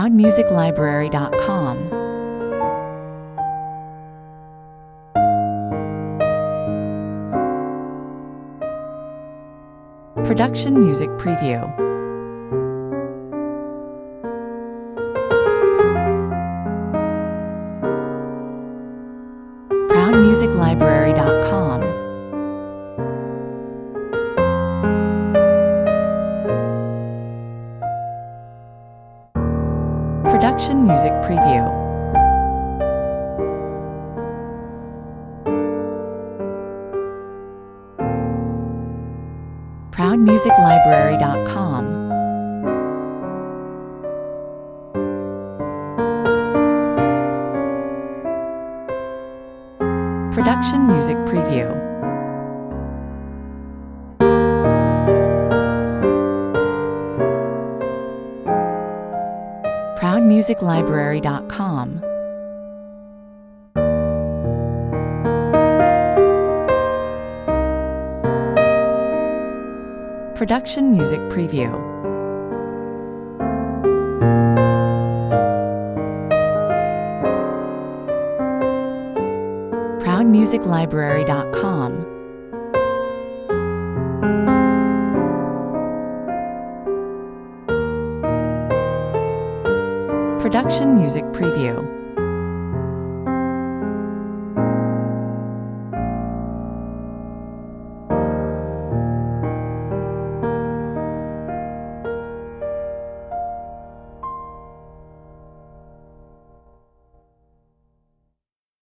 ProudMusicLibrary.com. Production Music Preview. ProudMusicLibrary.com. Production Music Preview. ProudMusicLibrary.com. Production Music Preview. ProudMusicLibrary.com. Production Music Preview. ProudMusicLibrary.com. Production Music Preview.